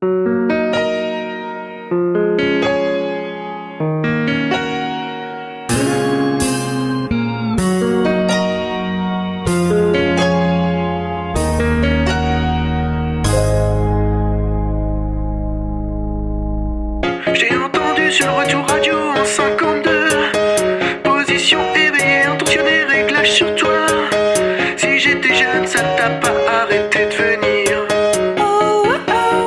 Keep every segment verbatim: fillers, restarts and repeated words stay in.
J'ai entendu sur le retour radio en cinquante-deux. Position éveillée, intentionnée, réglage sur toi. Si j'étais jeune, ça t'a pas arrêté de venir. Oh, oh, oh.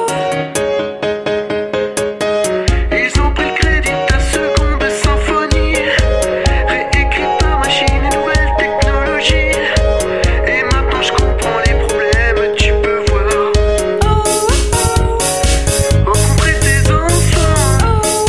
Ils ont pris le crédit de ta seconde symphonie, réécrite par machine et nouvelle technologie. Et maintenant je comprends les problèmes, tu peux voir. Oh, oh, oh. Rencontrer tes enfants.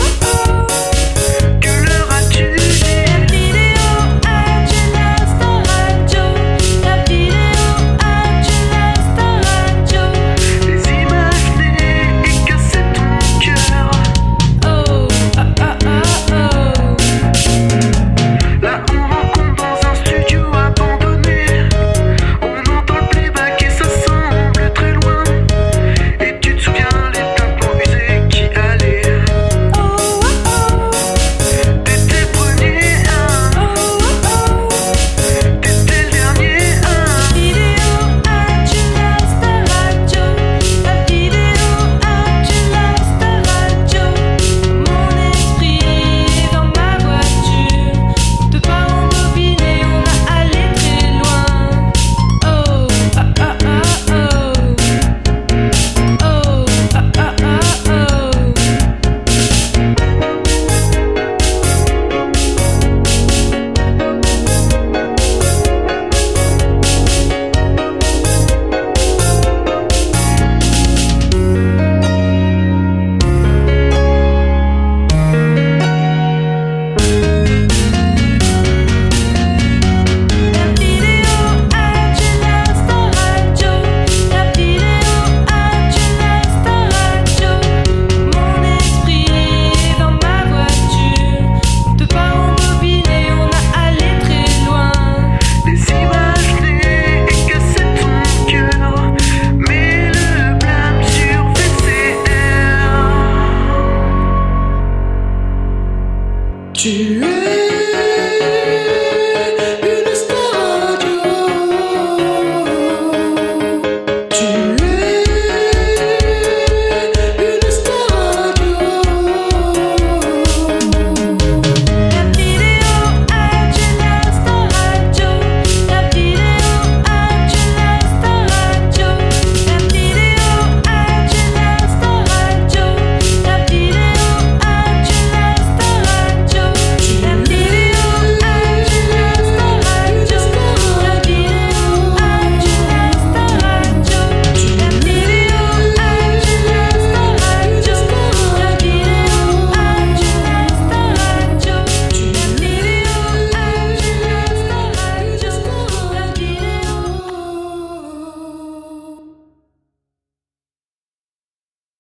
Que leur as-tu dit? La vidéo Angela Star Radio, la vidéo Angela Star Radio. Les images venaient et cassaient ton cœur. Oh, ah, ah, ah, oh. Là on rencontre dans un studio abandonné. On entend le playback et ça semble très loin. Et tu te souviens les tympans usés qui allaient. Oh, oh, oh. T'étais le premier, hein. Oh, oh, oh. T'étais le dernier, hein. Vidéo Angela Star Radio, la vidéo Angela Star Radio. Mon esprit est dans ma voiture, de pas en bobiner, on a allé très loin. Oh, ah, ah, ah, oh. Oh, ah, ah, ah, oh. La vidéo Angela Star Radio, la vidéo Angela Star Radio. Mon esprit est dans ma voiture, de pas en bobiner, on a allé très loin. Les images venaient et cassaient ton cœur. Mais le blâme sur V C R. Tu es